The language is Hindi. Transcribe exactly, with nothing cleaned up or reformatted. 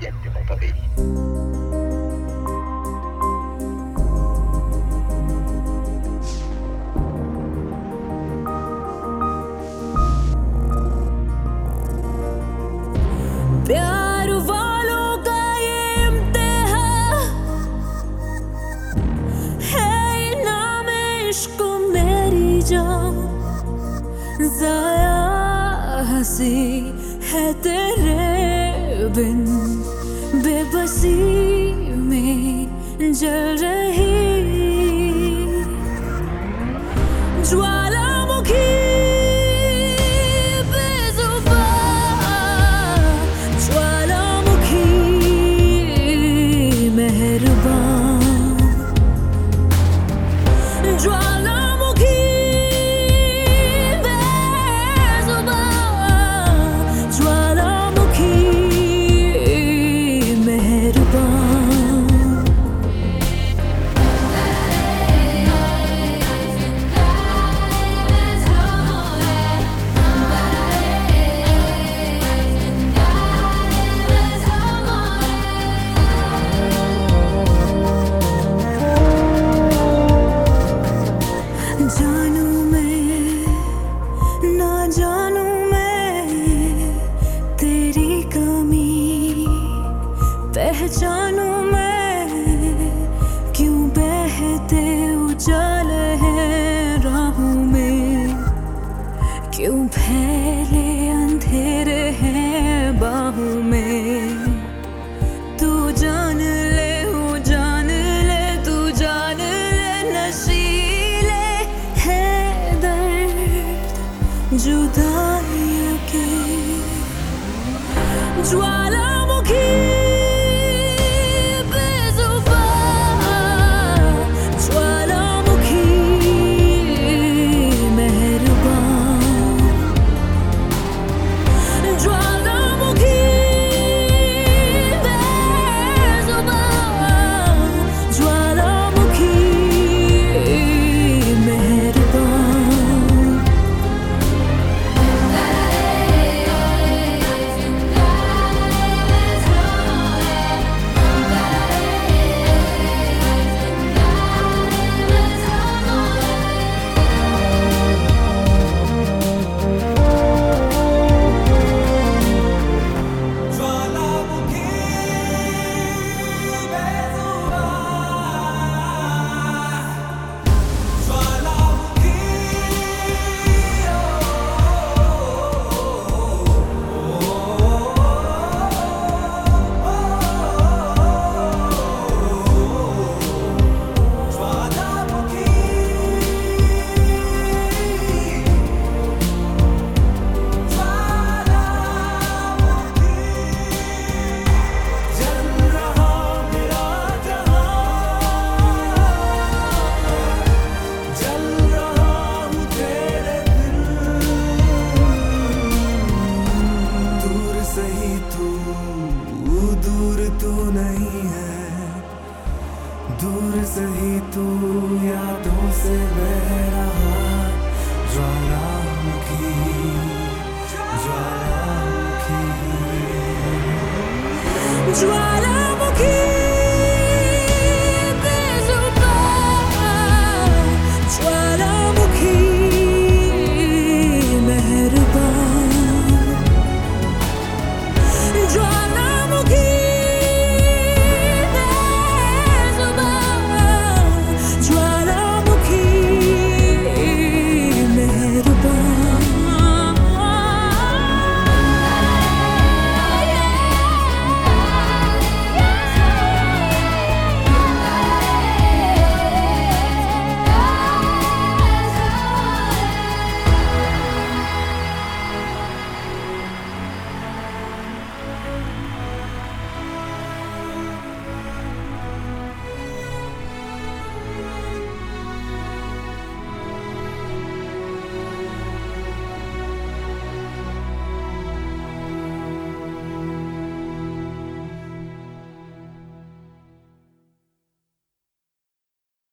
niente mai poverini. प्यार वालों का ये इम्तिहान है, इनाम इश्क मेरी जान। ज़ाया हंसी है तेरे बिन, बेबसी में जल रही ज्वालामुखी। ज्वालामुखी बेज़ुबान, ज्वालामुखी मेहरबान। जानू मैं ना जानू मैं तेरी कमी, पहचानू मैं क्यों बहते उजाले हैं राहों में, क्यों फैले अंधेरे हैं बाहों में। तू जान ले हो जान ले, तू जान ले नशीले जुदाइयों के। ज्वालामुखी बेज़ुबान, ज्वालामुखी मेहरबान। ज्वालामुखी बेज़ुबान, ज्वालामुखी मेहरबान। दूर तू नहीं है, दूर सही तू यादों से बह रहा। ज्वालामुखी ज्वालामुखी ज्वाला